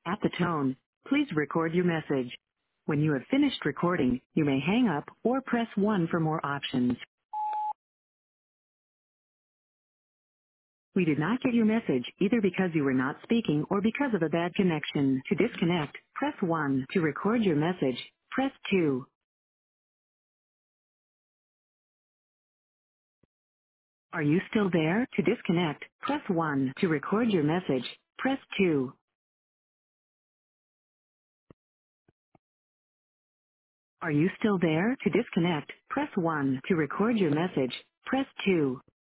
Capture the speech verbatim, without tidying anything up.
At the tone, please record your message. When you have finished recording, you may hang up or press one for more options. We did not get your message either because you were not speaking or because of a bad connection. To disconnect, press one. To record your message, press two. Are you still there? To disconnect, press one. To record your message, press two. Are you still there? To disconnect, press one. To record your message, press two.